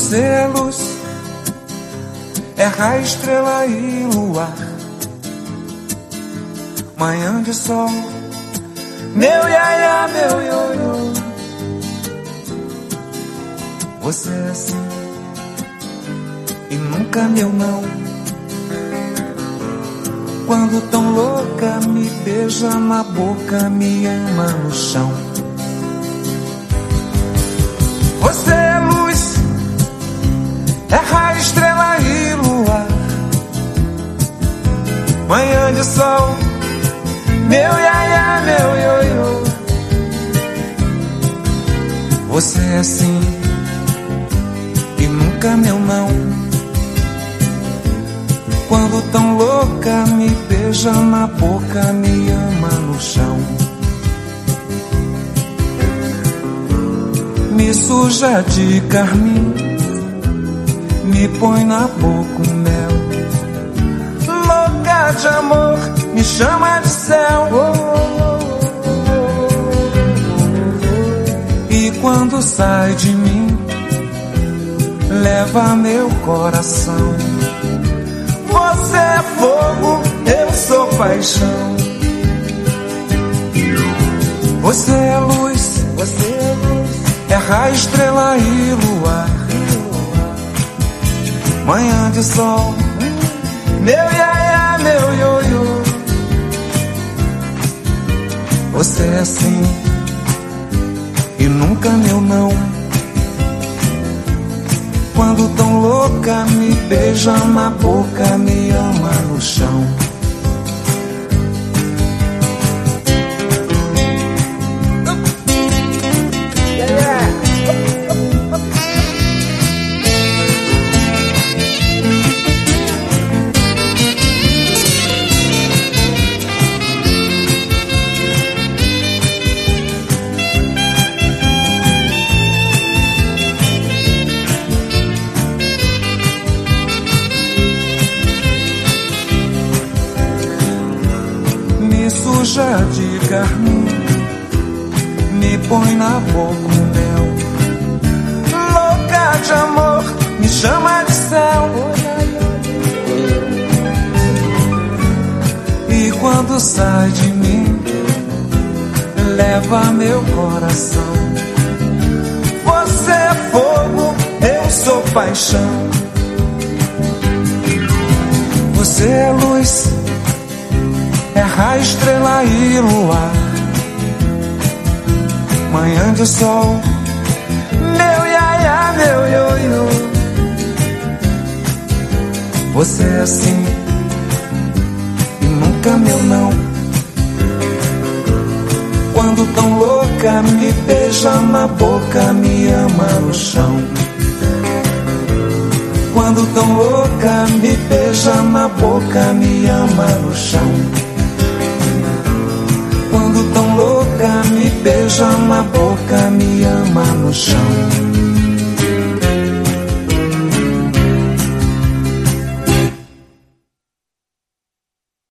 Você é luz, é raio, estrela e luar, manhã de sol, meu iaiá, meu ioiô. Você é assim e nunca meu não. Quando tão louca me beija na boca, me ama no chão. Você é luz, é raio, estrela e luar, manhã de sol, meu iaiá, meu ioiô. Você é assim e nunca meu não. Quando tão louca me beija na boca, me ama no chão. Me suja de carmim, me põe na boca um mel. Louca de amor, me chama de céu. E quando sai de mim, leva meu coração. Você é fogo, eu sou paixão. Você é luz, é raio, estrela e luar, manhã de sol, meu iaiá, meu ioiô. Você é assim e nunca meu não. Quando tão louca me beija na boca, me ama no chão. Suja de carmim, me põe na boca um mel. Louca de amor, me chama de céu. E quando sai de mim, leva meu coração. Você é fogo, eu sou paixão. Você é luz, é raio, estrela e luar, manhã de sol, meu iaiá, meu ioiô. Você é assim e nunca meu não. Quando tão louca me beija na boca, me ama no chão. Quando tão louca me beija na boca, me ama no chão. Quando tão louca me beija na boca, me ama no chão.